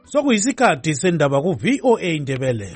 Sokuyisikhathi sendaba ku-VOA Indebele.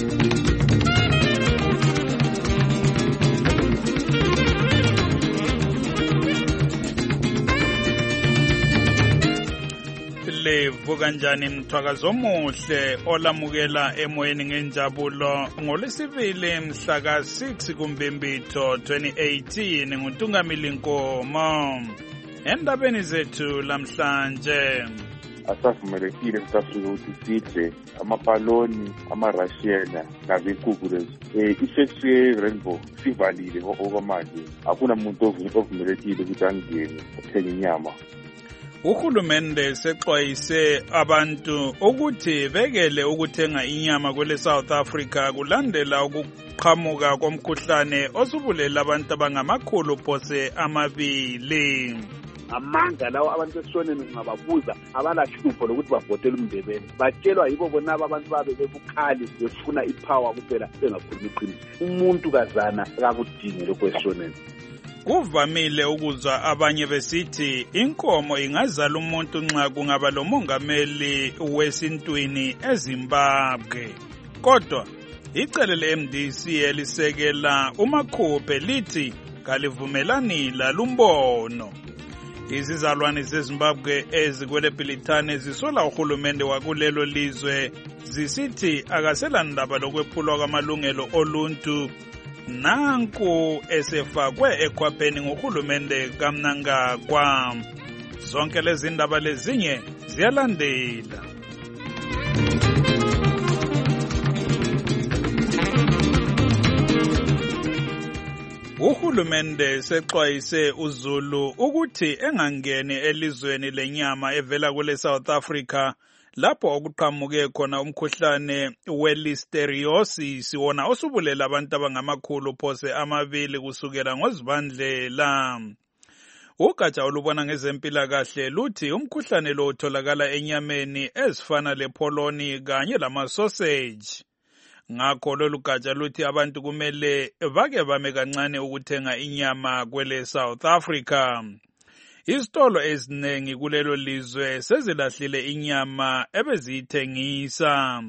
Livuka njani mthwakazo omuhle olamukela emoyeni ngenjabulo ngolwesibili mhla ka-6 kuMbimbithi 2018 nguNtungamili Nkomo. Endabeni zethu lamhlanje, asavumelekile South Africa ukuthi sidle amapaloni, ama-Russian nabenkukhu lezo. Ifactory ye-Rainbow sivalile okwamanje, akuna muntu ovumelekile ukuthi angene athenge inyama. Uhulumende sexwayise abantu ukuthi bekele ukuthenga inyama kwele South Africa kulandela ukuqhamuka komkhuhlane osubulela abantu abangamakhulu phose amabili. Amanga lawo abantu esishoneni ungababuza abalahlupho lokuthi babhotele umndebele, batshelwa yibo bona abantu babe bebukhali befuna ipower kuphela bengakhulumi iqiniso. Umuntu kazana akakudingi lokho esishoneni. Kuvamile ukuzwa abanye besithi inkomo ingazala umuntu nxa kungaba lo mongameli wesintwini eZimbabwe. Kodwa icele le-MDC elisekela uMakhuphe lithi kalivumelani lalumbono. Izizalwane zeZimbabwe ezikwele Bhilithane zisola uhulumende wakulelo lizwe zisithi akasela ndaba lokwephulwa kwamalungelo oluntu. Nanku esefakwe ekhwapheni ngohulumende kaMnangagwa. Zonke lezi ndaba lezinye ziyalandela. Uhulumende sexwayise uZulu ukuthi engangeni elizweni lenyama evela kule South Africa lapho okuqhamuke khona umkhuhlane we-listeriosis wona osubulela abantu abangamakhulu phose amabili kusukela ngoZibandlela. Ugatsha olubona ngezempilakahle luthi umkhuhlane lo utholakala enyameni ezifana lepoloni kanye lamasoseji. Ngakho lolu gatsha luthi abantu kumele bake bame kancane ukuthenga inyama kwele South Africa. Izitolo eziningi kulelo lizwe sezilahlile inyama ebeziyithengisa.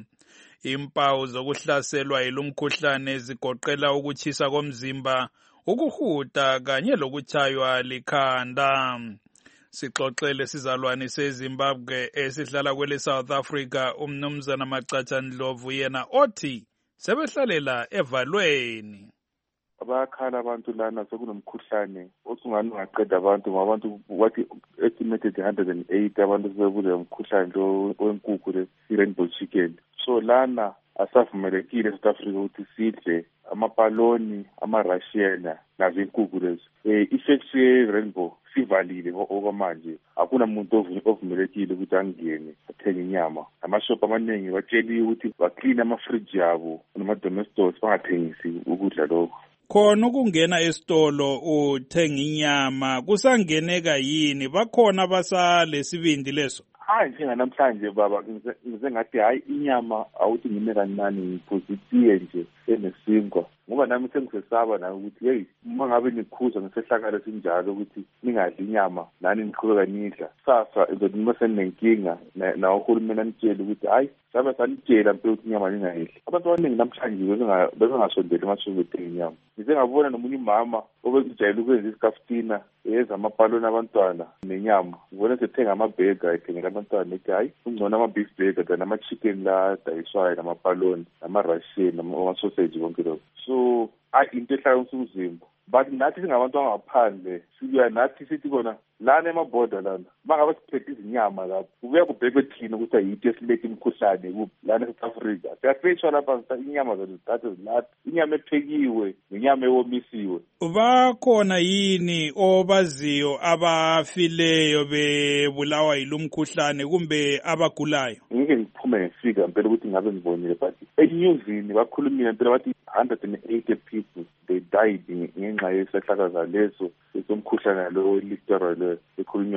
Impawu zokuhlaselwa yilumkhuhlane zigoqela ukutshisa komzimba, ukuhuda kanye lokutshaywa likhanda. Sixoxele sizalwane seZimbabwe esihlala kwele South Africa umnumzana Macatsha Ndlovu yena othi sebehlalela evalweni. Bayakhala abantu lana sekunomkhuhlane osungani ungaqeda abantu ngoba abantu wathi estimated 108 abantu sebebule umkhuhlane lo wenkukhu le-Rainbow chicken. So lana asavumelekile South Africa ukuthi sidle amapaloni, ama-Russian nabenkukhu lezo. Ifactory ye-Rainbow sivalile okwamanje, akuna muntu ovumelekile ukuthi angene athenge inyama. Amashop amaningi batsheliwe ukuthi baklina amafriji yabo nama-domestos bangathengisi ukudla lokho. Khona ukungena esitolo uthenga inyama kusangeneka yini? Bakhona basalesibindi leso? Njenganamhlanje baba ngize ngathi hayi inyama awuthi ngime kancane ngipozitiye nje enesinkwa ngoba nami sengisesaba nayo ukuthi hey uma ngabe nikhuza ngesehlakalo sinjalo ukuthi ningadli inyama nani niqhubeka nidla sasa ngizoba senenkinga na uhulumeni anitshela ukuthi hayi sabe sanitshela mpela ukuthi inyama ningayidli. Abantu abaningi namhlanje bebengasondeli emasokweni inyama. Ngize ngabona nomunye umama obekujayele ukwenza isikaftina yenza amapaloni abantwana nenyama. Ngibona sethenga amabhega ethengela abantwana ethi hayi ungcono ama-beef burger than ama-chicken la dayiswayo namapaloni nama-Russian nama-sausage konke lokho. So into ehlala umzimba but nathi singabantu angaphandle sibuya nathi sithi kona lana emaboda lana bangabe siphethe izinyama lapho kubuya kubhekwe thina ukuthi ayitho esilethe imikhuhlane kuphi lana eSouth Africa. Siyafetshwa lapha inyama zazithathe zilathi inyama ephekiwe nenyama ewomisiwe. Bakhona yini obaziyo abafileyo bebulawa yilumkhuhlane kumbe abagulayo? Ngike ngiphume ngifika mpela ukuthi ngabe ngibonile but enyuvini bakhulumile mpela bathi 180 people they died ngenxa yesehlakaza leso esomkhuhlane lo listerol ekhulunywayo.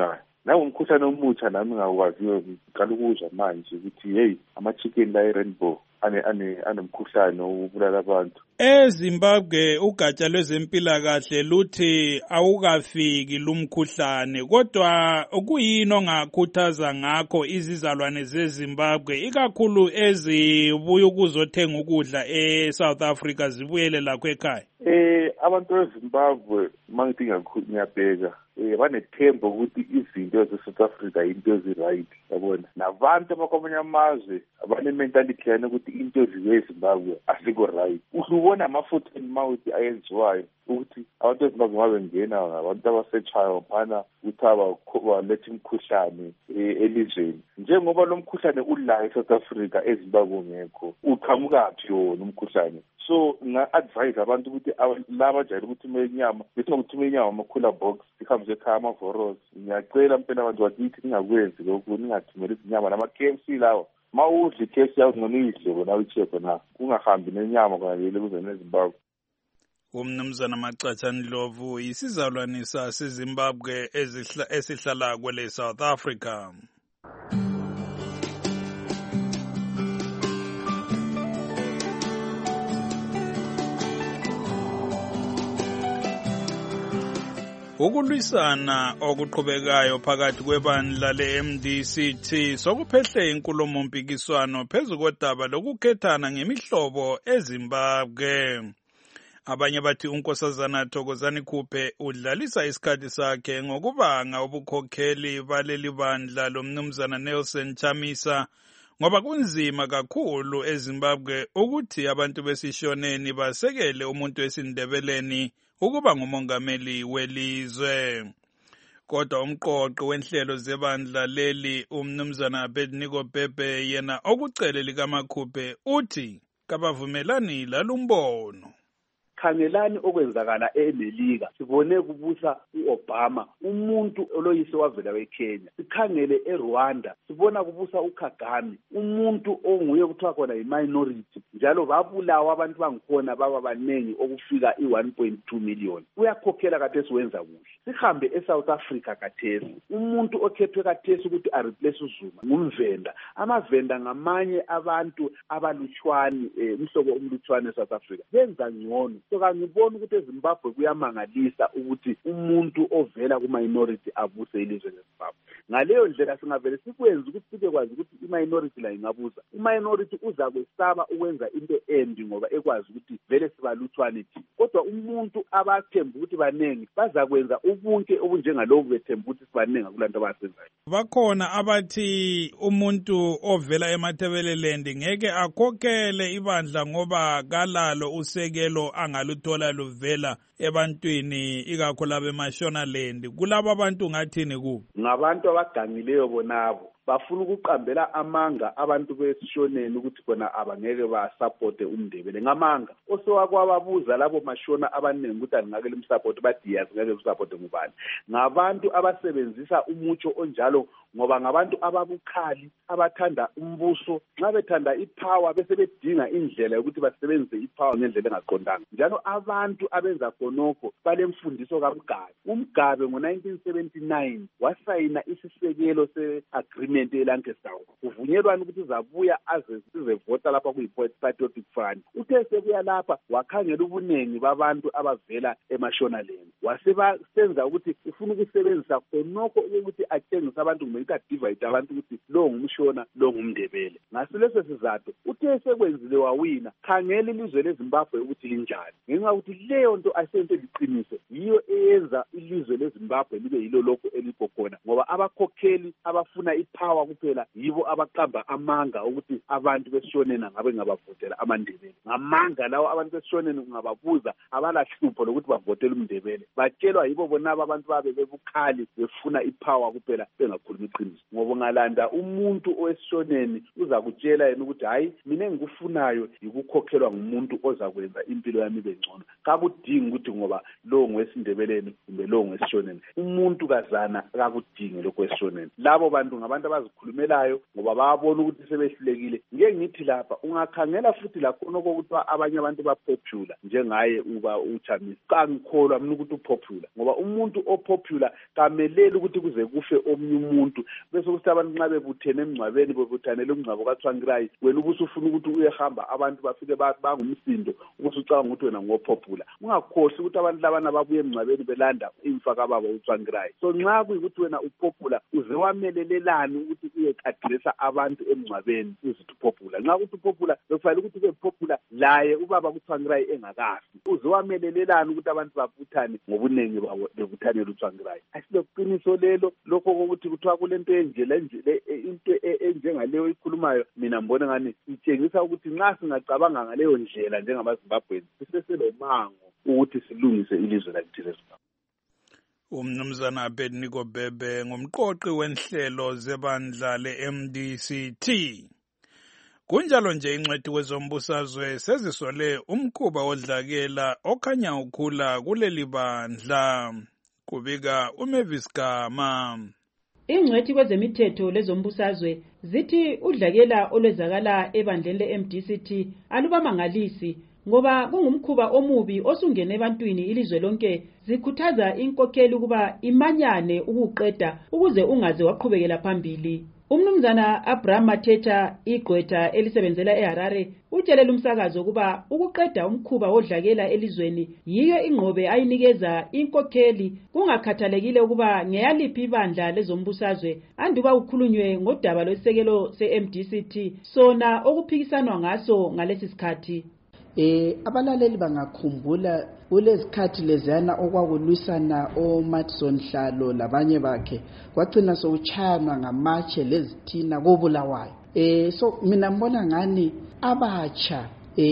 nangumkhuhlane omutsha nami ngakwaziyo ngiqala ukuzwa manje ukuthi hey ama-chicken la e-Rainbow anomkhuhlane wokubulala abantu. eZimbabwe ugatsha lwezempilakahle luthi awukafiki lumkhuhlane, kodwa kuyini ongakhuthaza ngakho izizalwane zeZimbabwe ikakhulu ezibuya ukuzothenga ukudla eSouth Africa zibuyele lakho ekhaya? Abantu beZimbabwe mangithi ngiyabheka banethemba ukuthi izinto ze-South Africa into ezi-right, yabona. Nabantu abakwamanye amazwe bane-mentality yana ukuthi into eziwe eZimbabwe asikho right. Ubona ama-foot and mouth ayenziwayo ukuthi abantu beZimbabwe mabengena abantu abasetshayo phana ukuthi balethe imikhuhlane elizweni. Njengoba lo mkhuhlane ula eSouth Africa eZimbabwe ungekho, uqhamukaphi wona umkhuhlane? So nga-advise abantu ukuthi laba bajayele ukuthumela inyama, bethi ngokuthumela inyama ama-cooler box sihambe ekhaya ama-voros. Ngiyacela mpela abantu bakithi ningakwenzi lokhu, ningathumeli inyama nama-KFC lawa. Ma udla i-KFC yawo ngcono uyidle bona uyicheke na, kungahambi nenyama kwanele kuze neZimbabwe. Umnumzana Macaca Ndlovu isizalwane saseZimbabwe esihlala kwele South Africa. Ukulwisana okuqhubekayo phakathi kwebandla le-MDCT sokuphehle inkulumo mpikiswano phezu kodaba lokukhethana ngemihlobo eZimbabwe. Abanye bathi uNkosazana Thokozani Khuphe udlalisa isikhathi sakhe ngokubanga ubukhokheli baleli bandla lomnumzana Nelson Chamisa ngoba kunzima kakhulu eZimbabwe ukuthi abantu besishoneni basekele umuntu wesindebeleni ukuba ngumongameli welizwe. Kodwa umqoqi wenhlelo zebandla leli umnumzana Abednego Bhebhe yena okucele likaMakhuphe uthi kabavumelani lalumbono. Khangelani okwenzakala eMelika, sibone kubusa uObama, umuntu oloyise wavela weKenya. Sikhangele eRwanda, sibona kubusa uKagame, umuntu onguye kuthiwa khona yi-minority, njalo babulawa abantu bangikhona baba banengi okufika i-1.2 million. Uyakhokhela kathesi wenza kuhle. Sihambe eSouth Africa kathesi, umuntu okhethwe kathesi ukuthi areplace uZuma ngumvenda. Amavenda ngamanye abantu abalutshwane, umhlobo omlutshwane eSouth Africa. Benza ngcono. So kangiboni ukuthi eZimbabwe kuyamangalisa ukuthi umuntu ovela ku-minority abuse ilizwe leZimbabwe. Ngaleyo ndlela singavele sikwenza ukuthi sibekwazi ukuthi i-minority la ingabuza. I-minority uza kwesaba ukwenza into embi ngoba ekwazi ukuthi vele sibalutshwane thina. Kodwa umuntu abathemba ukuthi banengi bazakwenza ubunke obunjengalobu bethemba ukuthi sibanengi kulanto abasenzayo. Bakhona abathi umuntu ovela eMatabeleland ngeke akhokhele ibandla ngoba kalalo usekelo angaluthola luvela ebantwini ikakhulu abemashonalend. Kulabo abantu ngathini kubo? Ngabantu abagangileyo bonabo. Bafuna ukuqambela amanga abantu besishoneni ukuthi bona abangeke basupporte umndebele ngamanga. Osewakwababuza labo mashona abaningi ukuthi angake limsupport bathi yazi ngeke usupporte ngubani. Ngabantu abasebenzisa umutsho onjalo ngoba ngabantu ababukhali abathanda umbuso, nxa bethanda ipower bese bedinga indlela yokuthi basebenzise ipower ngendlela engaqondanga. Njalo abantu abenza khonokho balemfundiso kaMgabe. UMgabe ngo-1979 wasayina isisekelo se-agreement eLancaster. Kuvunyelwana ukuthi uzabuya aze sizevota lapha kuyi-patriotic front. Uthe sebuya lapha wakhangela ubunengi babantu abavela emashonaleni. Wasebasenza ukuthi ufuna ukusebenzisa khonokho ukuthi atshengise abantu kumele adivide abantu ukuthi lo ngumshona lo ngumndebele. Ngasileso sizathu uthe sekwenzile wawina, khangela ilizwe leZimbabwe ukuthi linjani. Ngenxa ukuthi leyo nto asente liqiniso yiyo eyenza ilizwe leZimbabwe libe yilo lokho elipo khona ngoba abakhokheli abafuna ipower kuphela yibo abaqamba amanga ukuthi abantu besishonena ngabe ngabavotela amandebele. Ngamanga lawo abantu besishonena ungababuza abalahlupho lokuthi bavotele umndebele. Batshelwa yibo bonaba abantu babe bebukhali befuna ipower kuphela bengakhulumi iqiniso. Ngoba ngalanda umuntu owesishoneni uzakutshela yena ukuthi hayi mina engikufunayo yikukhokhelwa ngumuntu ozakwenza impilo yami ibe ngcono. Kakudingi ukuthi ngoba lo ngwesindebeleni kumbe lo ngwesishoneni. Umuntu kazana akakudingi lokho esishoneni. Labo bantu ngabantu abazikhulumelayo ngoba bayabona ukuthi sebehlulekile. Ngeke ngithi lapha ungakhangela futhi lakhona okuthiwa abanye abantu bapopular njengaye uba uChamisa. Kangikholwa mina ukuthi upopular ngoba umuntu opopular kameleli ukuthi kuze kufe omunye umuntu bese ukuthi abantu nxa bebuthene emngcwabeni bebuthanele umngcwabo kaTsvangirai wena ubusufuna ukuthi uyehamba abantu bafike bangumsindo ubusucanga ukuthi wena ngopopular. Ungakhohle ukuthi abantu labana babuye emngcwabeni belanda imfa kababa uTsvangirai. So nxa kuyikuthi wena upopular uze wamelelelani ukuthi uyeqadresa abantu emngcwabeni uzithi upopular. Nxa ukuthi upopular bekufanele ukuthi ube popular laye ubaba uTsvangirai engakafi. Uze wamelelelani ukuthi abantu babuthane ngobunengi babo bebuthanele uTsvangirai. Asiloqiniso lelo lokho ukuthi kuthiwa kulento into enjengaleyo ikhulumayo mina mbona ngani itshengisa ukuthi nxa singacabanga ngaleyo ndlela njengamaZimbabweni siseselomango ukuthi silungise ilizwe lakithi leZimbabwe. Umnumzana Abednego Bhebe ngumqoqi wenhlelo zebandla le-MDCT. Kunjalo nje ingcwethi kwezombusazwe sezisole umkhuba wodlakela okhanya ukhula kuleli bandla. Kubika uMavis Gama. Ingcwethi kwezemithetho lezombusazwe zithi udlakela olwezakala ebandleni le-MDCT alubamangalisi ngoba kungumkhuba omubi osungene ebantwini ilizwe lonke. Zikhuthaza inkokheli ukuba imanyane ukuqeda ukuze ungaze waqhubekela phambili. Umnumzana Abraham Mathetha igqwetha elisebenzela eHarare utshelela umsakazo ukuba ukuqeda umkhuba wodlakela elizweni yiyo ingqobe ayinikeza inkokheli kungakhathalekile ukuba ngeyaliphi ibandla lezombusazwe anduba ukhulunywe ngodaba lwesekelo se-MDCT sona okuphikisanwa ngaso ngalesi sikhathi. Abalaleli bangakhumbula kulezikhathi lezana okwakulwisana oMatson Hlalo labanye bakhe kwagcina sokuchayana ngamatshe lezithina kobulawayo. So mina mbona ngani abatsha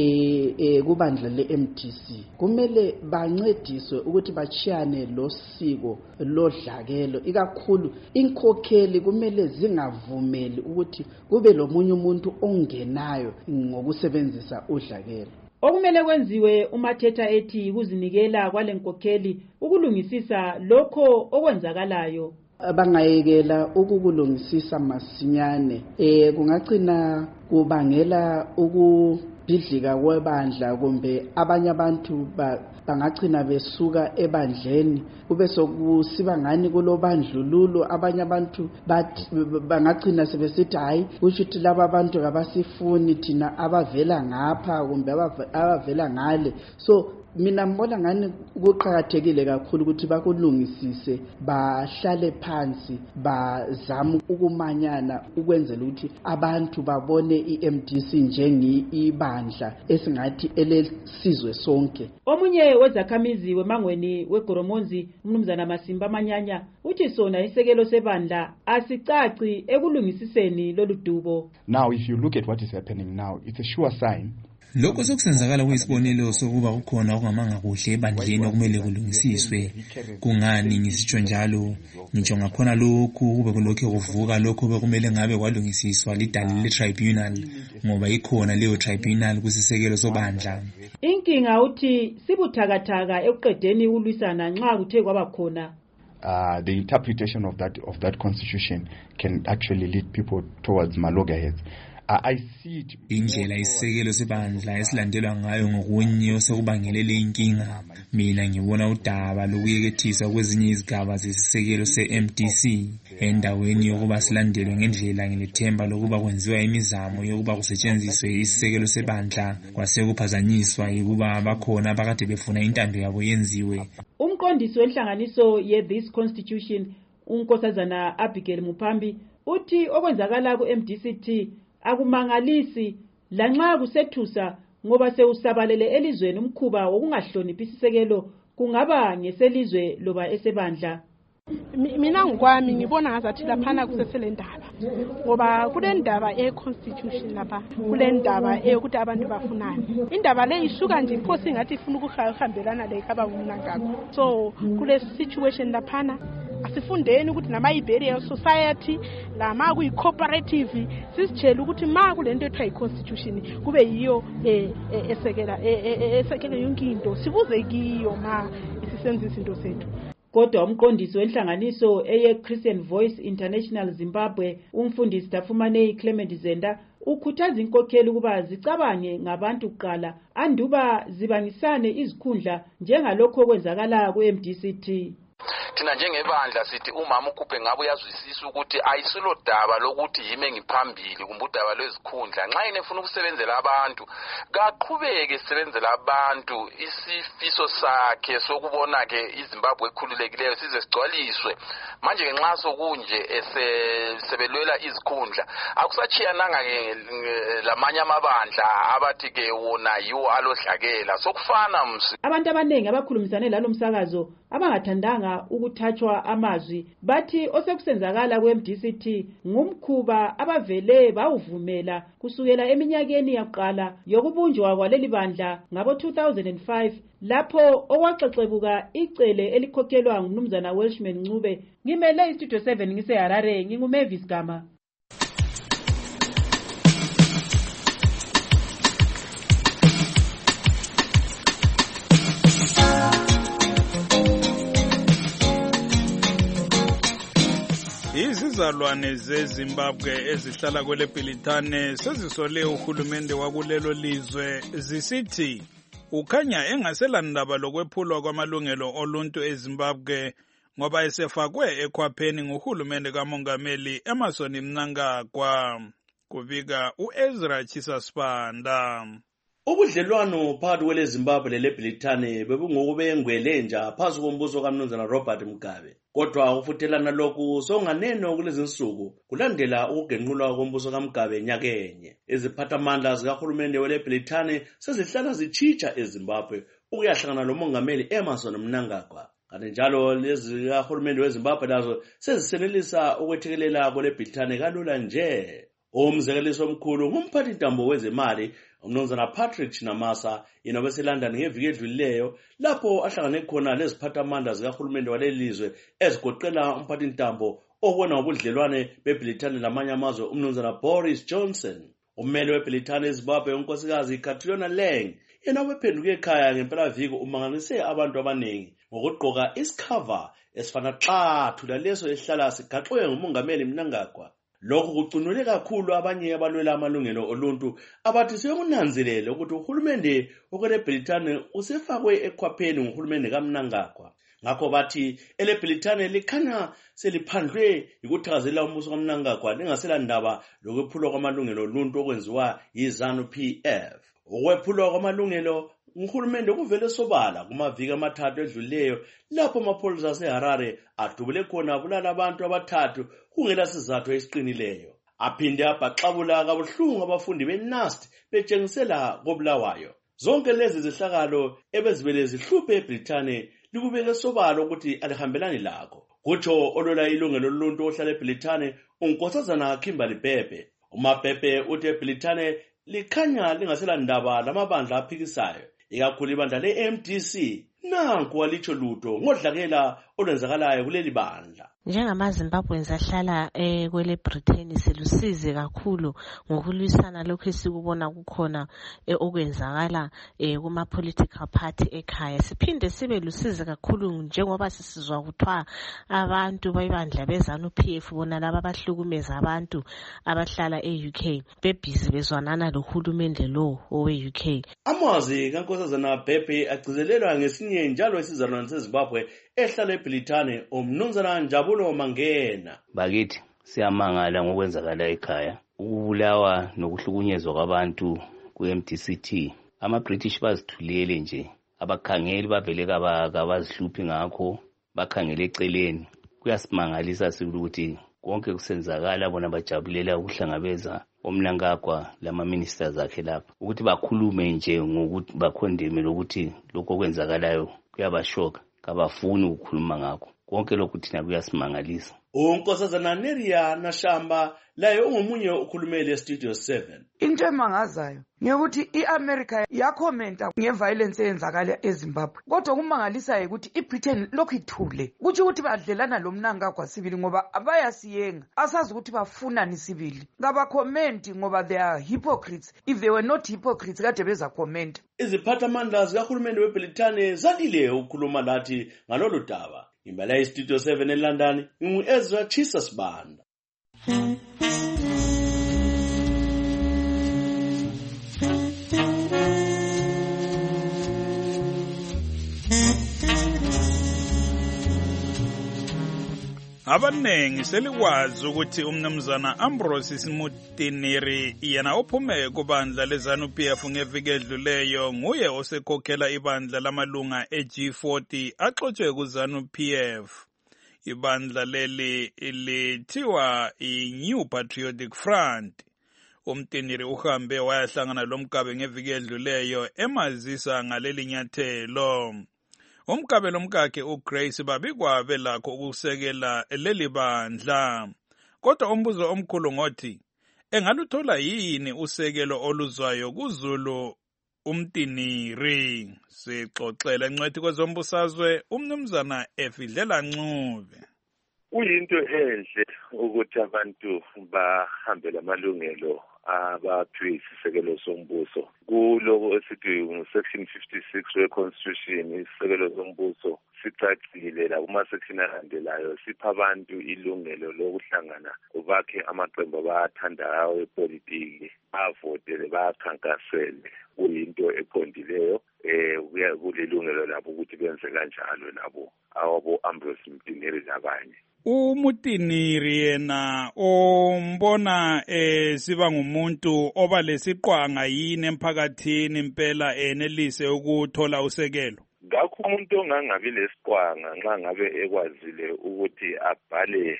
kubandla le-MDC kumele bancediswe ukuthi bachiyane losiko lodlakelo. Ikakhulu inkokheli kumele zingavumeli ukuthi kube lomunye umuntu ongenayo ngokusebenzisa udlakelo. Okumele kwenziwe uMathetha ethi kuzinikela kwalenkokheli ukulungisisa lokho okwenzakalayo. Bangayekela ukukulungisisa masinyane kungagcina kubangela ukubhidlika kwebandla kumbe abanye abantu bangagcina besuka ebandleni kube sokusiba ngani kulobandlululo. Abanye abantu bangagcina sebesithi hayi kusho ukuthi laba abantu abasifuni thina abavela ngapha kumbe abavela ngale. So mina mbona ngani kuqhakathekile kakhulu ukuthi bakulungisise bahlale phansi bazama ukumanyana ukwenzela ukuthi abantu babone iMDC njengibandla esingathi elesizwe sonke. Omunye wezakhamizi wemangweni weGoromonzi umnumzana Masimba Manyanya uthi sona isekelo sebandla asicaci ekulungisiseni loludubo. Now if you look at what is happening now, it's a sure sign. Lokho sokusenzakala kuyisibonelo sokuba kukhona okungamanga kuhle ebandleni okumele kulungisiswe. Kungani ngisitsho njalo? Ngitsho ngakhona lokhu kube kulokho kuvuka lokho bekumele ngabe kwalungisiswa lidali le-tribunal ngoba ikhona leyo tribunal kusisekelo sobandla. Inkinga uthi sibuthakathaka ekuqedeni ukulwisana nxa kuthe kwaba khona. The interpretation of that constitution can actually lead people towards malogheads. Indlela isisekelo sebandla esilandelwa ngayo ngokunye osekubangelele inkinga. Mina ngibona udaba lokuyekethiswa kwezinye izigaba zesisekelo se-MDC endaweni yokuba silandelwe ngendlela ngilethemba lokuba kwenziwa imizamo yokuba kusetshenziswe isisekelo sebandla kwasekuphazanyiswa yikuba abakhona abakade befuna intando yabo yenziwe. Umqondisi wenhlanganiso ye-This Constitution unkosazana Abigail Mupambi uthi okwenzakala ku-MDCT akumangalisi lanxa kusethusa ngoba sewusabalele elizweni umkhuba wokungahloniphi isisekelo kungaba ngeselizwe loba esebandla. Mina ngokwami ngibona ngazathi laphana kusesele ndaba ngoba kule ndaba e-constitution lapha kule ndaba eyokuthi abantu bafunani. Indaba le isuka nje iphosi ingathi ifuna ukuhambelana lekhaba kumnangakho. So kule situation laphana asifundeni ukuthi nama-Iberian society lama kuyi-cooperative sisitshela ukuthi ma kulento ethiwa yi-constitution kube yiyo esekela yonke into sibuze kiyo ma isisenza izinto zethu. Kodwa umqondisi wenhlanganiso eye-Christian Voice International Zimbabwe, umfundisi Tafumanei Clement Zenda, ukhuthaza inkokheli ukuba zicabange ngabantu kuqala anduba zibangisane izikhundla njengalokho okwenzakala ku-MDCT. Thina njengebandla sithi umama ukhuphe ngabe uyazwisisa ukuthi ayisilo daba lokuthi yime ngiphambili kumbe udaba lwezikhundla. Nxa yena efuna ukusebenzela abantu kaqhubeke esebenzela abantu, isifiso sakhe sokubona ke iZimbabwe ekhululekileyo size sigcwaliswe. Manje ke nxa sokunje esebelwela izikhundla akusachiyananga ke lamanye amabandla abathi ke wona yiwo alodlakela sokufana msi. Abantu abaningi abakhulumisane lalo msakazo abangathandanga ukuthathwa amazwi bathi osekusenzakala kwe-MDCT ngumkhuba abavele bawuvumela kusukela eminyakeni yaqala yokubunjwa kwaleli bandla ngabo 2005 lapho okwaxexebuka icele elikhokhelwa ngumnumzana Welshman Ncube. Ngimele istudio 7 ngiseHarare, nginguMavis Gama. Izizalwane zeZimbabwe ezihlala kwele Bhilithane sezisole uhulumende wakulelo lizwe zisithi ukhanya engaselandaba lokwephulwa kwamalungelo oluntu eZimbabwe ngoba esefakwe ekhwapheni nguhulumende kaMongameli Emmerson Mnangagwa, kubika uEzra Chisasipanda. Ubudlelwano phakathi kwele Zimbabwe lele Bhilithane bebungokubengwelenja phansi kombuso kaMnumzana Robert Mugabe. Kodwa ukufuthelana lokhu songaneno kulezi nsuku kulandela ukugenqulwa kombuso kaMugabe nyakenye. Iziphathamandla zikahulumende wele Bhilithane sezihlala zitshitsha eZimbabwe ukuyahlangana lomongameli Emmerson Mnangagwa. Kanti njalo lezi kahulumende weZimbabwe lazo sezisenelisa ukwethekelela kwele Bhilithane kalula nje. Umzekeliso omkhulu ngumphathi ntambo wezemali umnumzana Patrick Chinamasa yena beseLondon ngeviki edlulileyo lapho ahlangane khona leziphathamandla zikahulumende walelizwe ezigoqela umphathi ntambo obona ubudlelwane beBhilithane lamanye amazwe umnumzana Boris Johnson. Ummeli weBhilithane eZimbabwe unkosikazi Catriona Lang yena ubephenduke ekhaya ngempelaviki umangalise abantu abaningi ngokugqoka isikhava esifana xathu laleso esihlala sigaxwe ngumongameli Mnangagwa. Lokhu kucunule kakhulu abanye abalwela amalungelo oluntu abathi sekunanzelele ukuthi uhulumende okwele Bhilithane usefakwe ekhwapheni nguhulumende kaMnangagwa. Ngakho bathi ele Bhilithane likhanya seliphandlwe ukuthakazela umbuso kaMnangagwa lingaselandaba lokwephulwa kwamalungelo oluntu okwenziwa yiZANU-PF. Ukwephulwa kwamalungelo uhulumende kuvele sobala kumaviki amathathu edlulileyo lapho amapholisa aseHarare adubule khona abulala abantu abathathu kungela sizathu esiqinileyo. Aphinde abhaxabula kabuhlungu abafundi beNUST betshengisela koBulawayo. Zonke lezi zihlakalo ebezibele zihluphe eBhilithane likubeke sobala ukuthi alihambelani lakho. Kutsho olwela ilungelo loluntu ohlala eBhilithane unkosazana Kimberly Bhebhe. UMabhebhe uthi eBhilithane likhanya lingaselandaba lamabandla aphikisayo ikakhulu ibandla le-MDC nanku alitsho lutho ngodlakela olwenzakalayo kuleli bandla. NjengamaZimbabweans ahlala kwele Britain silusize kakhulu ngokulwisana lokho esikubona kukhona okwenzakala kuma political party ekhaya. Siphinde sibe lusize kakhulu njengoba sisizwa kuthiwa abantu bayibandla beZANU-PF bona laba abahlukumeza abantu abahlala e-UK bebhizi bezwanana lohulumende lo owe-UK. Amazwi kankosazana Bhebhe agcizelelwa ngesinye njalo isizalwane seZimbabwe ehlala eBhilithane umnumzana Njabulo Mangena. Bakithi siyamangala ngokwenzakala ekhaya, ukubulawa nokuhlukunyezwa kwabantu ku-MDCT. Ama-British bazithulele nje, abakhangeli bavele kabazihluphi ngakho, bakhangele eceleni. Kuyasimangalisa ukuthi konke kusenzakala bona bajabulela ukuhlangabeza uMnangagwa lama-ministers akhe lapha ukuthi bakhulume nje ngokuthi bakhondeme lokuthi lokho kwenzakalayo kuyabashoka, kabafuni ukukhuluma ngakho. Konke lokhu thina kuyasimangalisa. Unkosazana Neria Nashamba laye ungomunye ukhulumeli eStudio 7. Into emangazayo ngekuthi iAmerica yakhomenta ngeviolence eyenzakala eZimbabwe. Kodwa kumangalisayo ukuthi iBritain lokhu ithule. Kuthi ukuthi badlelana loMnangagwa sibili ngoba abayasiyenga. Asazi ukuthi bafunani sibili. Ngabakhomenti ngoba they are hypocrites. If they were not hypocrites kade beza comment. Iziphathamandla zikahulumende weBhilithane zalile ukukhuluma lathi ngalolu daba. Imbala iStudio 7 eLondon, ngu-Ezra Chisa Sibanda. Abanengi selikwazi ukuthi umnumzana Ambrose Simutiniri yena ophume kubandla leZANU-PF ngeviki edluleyo nguye osekhokhela ibandla lamalunga eG40 axotshwe kuZANU-PF. Ibandla leli lithiwa iNew Patriotic Front. Umtiniri uhambe wayahlangana loMkabe ngeviki edluleyo emazisa ngaleli nyathelo. Umkabe lomkakhe uGrace babikwa belakho ukusekela leli bandla. Kodwa umbuzo omkhulu ngothi, engaluthola yini usekelo oluzwayo kuZulu umtiniri? Sixoxele ngcwethi kwezombusazwe umnumzana Efidlela Ncube. Kuyinto enhle ukuthi abantu bahambe lamalungelo abaphiwe isisekelo sombuso. Kuloko esithi section 56 we-Constitution, isisekelo sombuso sicacile la kuma-section alandelayo sipha abantu ilungelo lokuhlangana bakhe amaqembu abathandayo epolitiki, bavotele, bakhankasele. Kuyinto eqondileyo kulilungelo labo ukuthi benze kanjalo labo abo-Ambrose Mtiniri labanye. Umutiniri yena ombona siba ngumuntu oba lesiqwanga yini emphakathini impela enelise ukuthola usekelo? Ngakho umuntu ongangabi lesiqwanga nxa ngabe ekwazile ukuthi abhale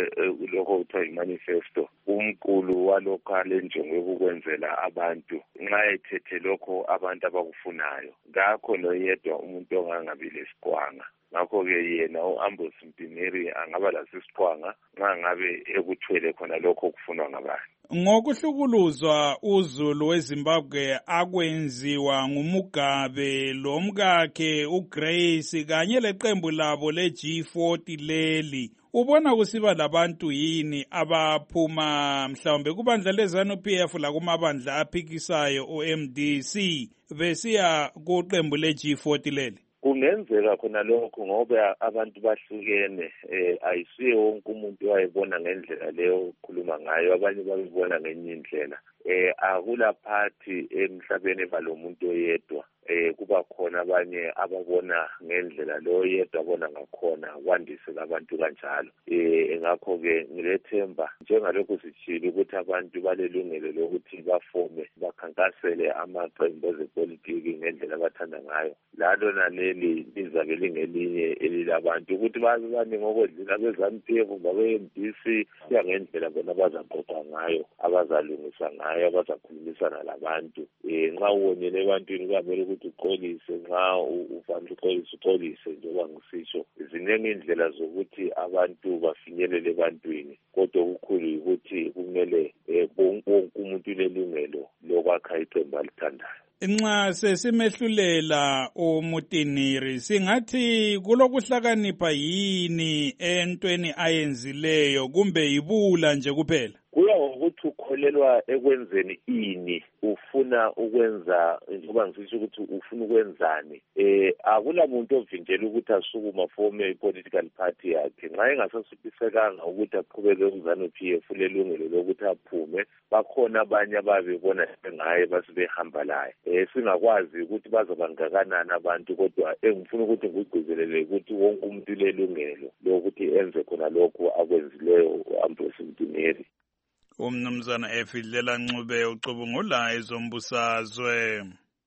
lokho kuthiwa imanifesto, umqulu walokho alenjongo yokukwenzela abantu, nxa ethethe lokho abantu abakufunayo. Ngakho noyedwa umuntu ongangabi lesiqwanga. Ngakho-ke yena u-Ambrose Mtiniri angaba lasisiqwanga nxa ngabe ekuthwele khona lokho okufunwa ngabantu. Ngokuhlukuluzwa uZulu weZimbabwe akwenziwa nguMugabe lomkakhe uGrace kanye leqembu labo leG40 leli, ubona kusiba labantu yini abaphuma mhlawumbe kubandla leZANU-PF lakumabandla aphikisayo o-MDC besiya kuqembu leG40 leli? Kungenzeka khona lokho ngoba abantu bahlukene, ayisiye wonke umuntu wayebona ngendlela leyo ukhuluma ngayo, abanye babibona ngenye indlela. Akula phathi emhlabeni balomuntu oyedwa, kuba khona abanye ababona ngendlela lo yedwa abona ngakhona, kwandise abantu kanjalo. Ngakho-ke ngilethemba njengalokhu sitshile ukuthi abantu balelungelo lokuthi bafome bakhankasele amaqembu ezepolitiki ngendlela abathanda ngayo. Lalo naleli lizabe lingelinye elilabantu ukuthi babe ngokwedlula beZANU-PF babe-MDC kuya ngendlela bona abazaqoqa ngayo, abazalungisa ngayo, abazakhulumisana labantu. Nxa uwonyele ebantwini kuyamele ukuthi uxolise, nxa ufanele uxolise njengoba ngisitsho. Ziningi indlela zokuthi abantu bafinyelele ebantwini, kodwa okukhulu ukuthi kumele wonke umuntu unelungelo lokwakha iqembu alithandayo. Nxa sesimehlulela uMutiniri singathi kulokuhlakanipha yini entweni ayenzileyo kumbe yibula nje kuphela? Kuya ngokuthi ukholelwa ekwenzeni ini, ufuna ukwenza njengoba ngisho ukuthi ufuna ukwenzani. Akula muntu ovinjela ukuthi asukuma fome i-political party yakhe. Nxa engasasipisekanga ukuthi aqhubeke kuZANU-PF lelungelo lokuthi aphume, bakhona abanye ababebona ngaye basebehamba laye. Singakwazi ukuthi bazobangakanani abantu, kodwa engifuna ukuthi ngigcizelele ukuthi wonke umuntu lelungelo lokuthi enze khona lokho akwenzileyo u-Ambrose Mtiniri. Umnumzana Efidlela Ncube ucubungula ezombusazwe.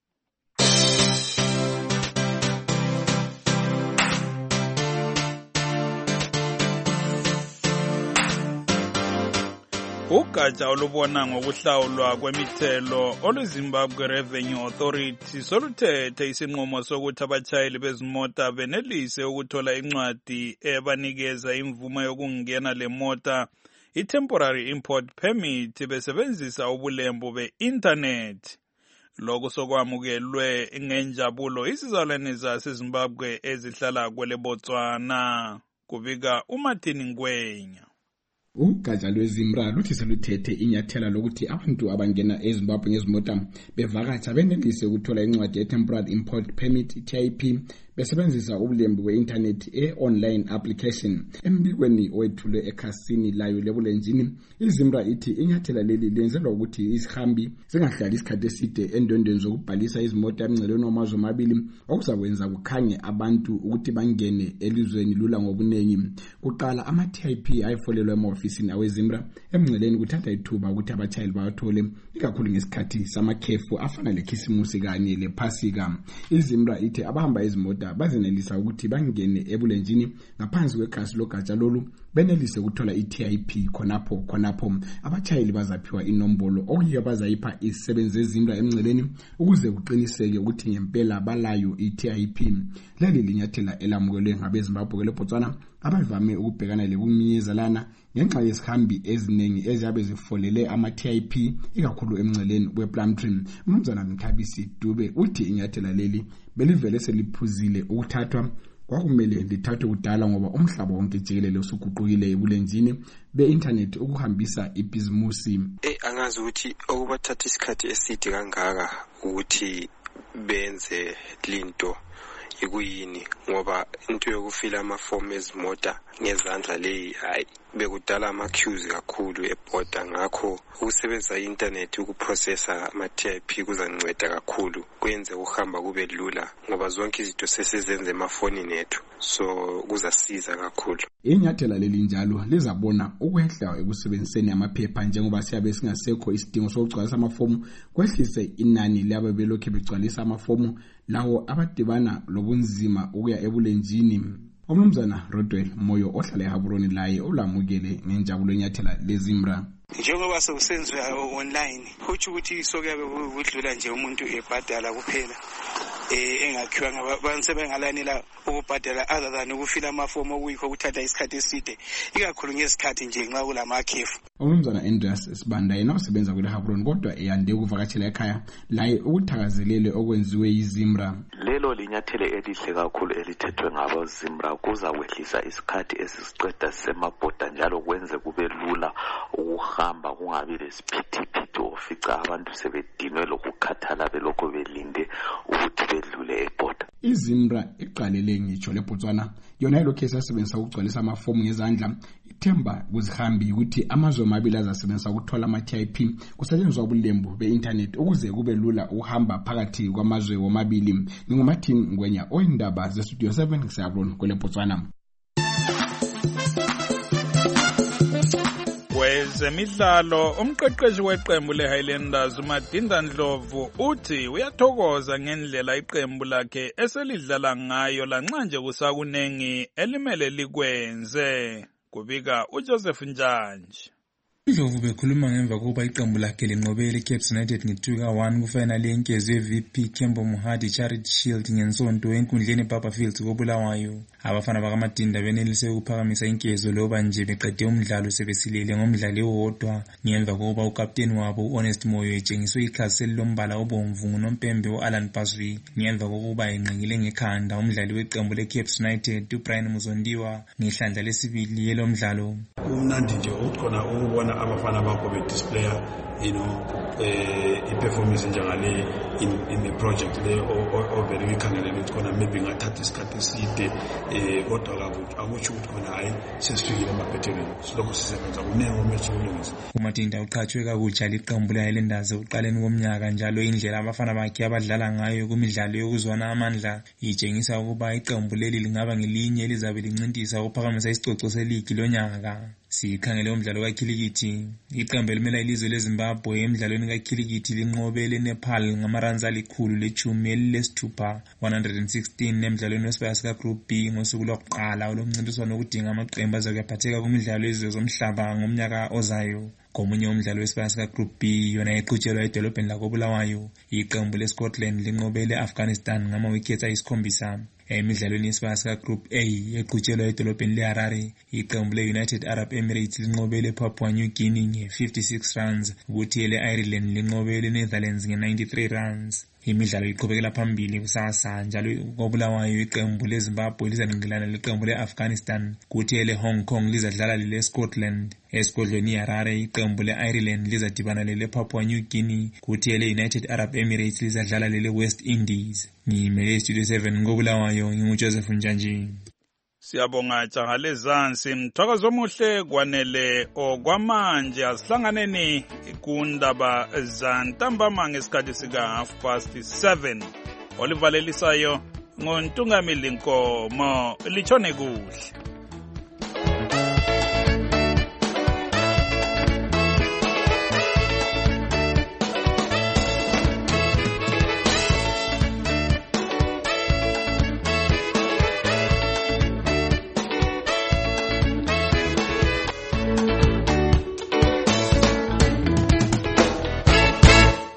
Ugatsha olubona ngokuhlawulwa kwemithelo oluZimbabwe Revenue Authority soluthethe isinqumo sokuthi abatshayeli bezimota benelise ukuthola incwadi ebanikeza imvume yokungena lemota, i-temporary import permit, besebenzisa ubulembu be-internet. Lokhu sokwamukelwe ngenjabulo isizalwane zaseZimbabwe ezihlala kwele Botswana, kubika uMartin Ngwenya. Ugatsha lweZimra luthi seluthethe inyathela lokuthi abantu abangena eZimbabwe ngezimota bevakatsha benelise ukuthola incwadi ye-Temporary Import Permit TIP besebenzisa ubulembu we-internet e-online application. Embikweni owethulwe ekhasini layo lebulenjini, iZimra ithi inyathela leli lenzelwa ukuthi izihambi zingahlali isikhathi eside endwendweni zokubhalisa izimota emngceleni wamazwe amabili, okuzakwenza kukhange abantu ukuthi bangene elizweni lula ngobuningi. Kuqala ama-TIP ayifolelwa ema-ofisini aweZimra emngceleni kuthatha ithuba ukuthi abatshayeli bawathole, ikakhulu ngesikhathi samakhefu afana lekhisimusi kanye lephasika. iZimra ithi abahamba izimota bazenelisa ukuthi bangene ebulenjini ngaphansi kwekhasi logatsha lolu benelise ukuthola i-TIP khonapho. Abatshayeli bazaphiwa inombolo okuyiyo bazayipha izisebenzi zeZimra emngceleni ukuze kuqiniseke ukuthi ngempela balayo i-TIP. Leli linyathela elamukelwe ngabeZimbabwe leBotswana abavame ukubhekana lekumnyezalana ngenxa yezihambi eziningi eziyabe zifolele ama-TIP ikakhulu emngceleni wePlumtree. Mnumzana Mthabisi Dube uthi inyathela leli belivele seliphuzile ukuthathwa, kwakumele lithathwe kudala ngoba umhlaba wonke jikelele usuguqukile ebulenjini be-internet ukuhambisa ibhizimusi. Angazi ukuthi okubathatha isikhathi eside kangaka ukuthi benze linto ikuyini, ngoba into yokufila amafomu ezimota ngezandla leyi hayi bekudala ama-queues kakhulu ebhoda. Ngakho ukusebenzisa i-internet ukuprocessa ama-TIP kuzanceda kakhulu, kwenze ukuhamba kube lula ngoba zonke izinto sesizenze emafonini ethu, so kuzasiza kakhulu. Inyathela leli njalo lizabona ukwehla ekusebenziseni amaphepha njengoba siyabe singasekho isidingo sokugcwalisa amafomu, kwehlise inani labo belokhu begcwalisa amafomu lawo abadibana lobunzima ukuya ebulenjini. Umnumzana Rodwell Moyo ohlala eHaburoni laye olamukele ngenjabulo inyathela leZimra. Njengoba sekusenziwa online, kuthi ukuthi sokuyabe kudlula nje umuntu ebhadala kuphela engakhiwanga abantu sebengalanela ukubhadala other than ukufila amafomu okuyikho kuthatha isikhathi eside, ikakhulu ngesikhathi nje nxa kulamakhefu. Umnumzana Andreas Sibanda yena usebenza kule Haburoni kodwa eyande ukuvakatshela ekhaya laye ukuthakazelele okwenziwe yiZimra. Lelo linyathele elihle kakhulu elithethwe ngabeZimra kuzakwehlisa isikhathi esisiqeda semabhoda njalo kwenze kube lula ukuhamba kungabi lesiphithiphithi ofica abantu sebedinwe lokukhathala belokho belinde ukuthi bedlule ebhoda. iZimra iqalele ngitsho leBotswana yona ilokhu esasebenzisa ukugcwalisa amafomu ngezandla. Ithemba kuzihambi ukuthi amazwe amabili azasebenzisa ukuthola ama-TIP kusetshenziswa ubulembu be-internet ukuze kube lula ukuhamba phakathi kwamazwe womabili. Ningumathini Ngwenya oyindaba zeStudio 7 ngiseHaburoni kweleBotswana. Kwezemidlalo, umqeqeshi weqembu leHighlanders uMadinda Ndlovu uthi uyathokoza ngendlela iqembu lakhe eselidlala ngayo lanxa nje kusakunengi elimele likwenze. Kubika uJoseph Njanji. Ndlovu bekhuluma ngemva kokuba iqembu lakhe linqobele iCaps United nge-2-1 kufinal yenkezo ye-VP Kembo Mohadi Charity Shield ngensonto enkundleni eBarberfield koBulawayo. Abafana bakaMadinda benelise ukuphakamisa inkezo loba nje beqede umdlalo sebesilele ngomdlalo owodwa ngemva kokuba ukapteni wabo uHonest Moyo etshengiswe ikhasi elilombala obomvu ngunompembe uAlan Paswi ngemva kokuba enqikile ngekhanda umdlali weqembu leCaps United uBrian Muzondiwa ngehlandla lesibili yelo mdlalo. Kumnandi nje ukukhona ukubona abafana bakho bedisplaya i-performance njengale in the project le ovele ngikhangelele ukuthi khona maybe ngathatha isikhathi eside kodwa akutsho ukuthi khona hayi sesifikile emaphethelweni, silokho sisebenza kuningi okumele ukulungisa. uMadinda uqhatshwe kakutsha liqembu leHighlanders ekuqaleni komnyaka njalo indlela abafana bakhe abadlala ngayo kumidlalo yokuzwana amandla itshengisa ukuba iqembu leli lingaba ngelinye elizabe lincintisa ukuphakamisa isicoco seligi lonyaka. Sikhangele umdlalo kakhilikithi, iqembu elimela ilizwe leZimbabwe emidlalweni kakhilikithi linqobe leNepal ngamaranzi alikhulu lechumi elilesithupha 116 emidlalweni wesibaya kaGroup B ngosuku lokuqala olomncintiswano okudinga amaqembu azakuyaphatheka kumidlalo yezizwe zomhlaba ngomnyaka ozayo. Komunye umdlalo wesibaya kaGroup B yona iqhutshelwa edolobheni lakoBulawayo, iqembu leScotland linqobe leAfghanistan ngama-wickets 7. Emidlalweni yesibaya sika-Group A eqhutshelwa edolobheni le-Harare, iqembu le-United Arab Emirates linqobele Papua New Guinea nge-56 runs, kuthi ele-Ireland linqobele Netherlands nge-93 runs. Imidlalo iqhubekela phambili kusasa, njalo koBulawayo iqembu leZimbabwe lizanqingelana leqembu le-Afghanistan, kuthi ele-Hong Kong lizadlala lele-Scotland. Esigodlweni iHarare iqembu le-Ireland lizadibana lele-Papua New Guinea, kuthi ele-United Arab Emirates lizadlala lele-West Indies. Ngimele Studio 7 koBulawayo, nginguJoseph Njanji. Siyabonga jaha lezansi, mthokozo omuhle kwanele okwamanje. Asihlanganeni kundaba zantambama ngesikhathi sika 7:30. Olivalelisayo ngontungamili Nkomo, lichone kuhle.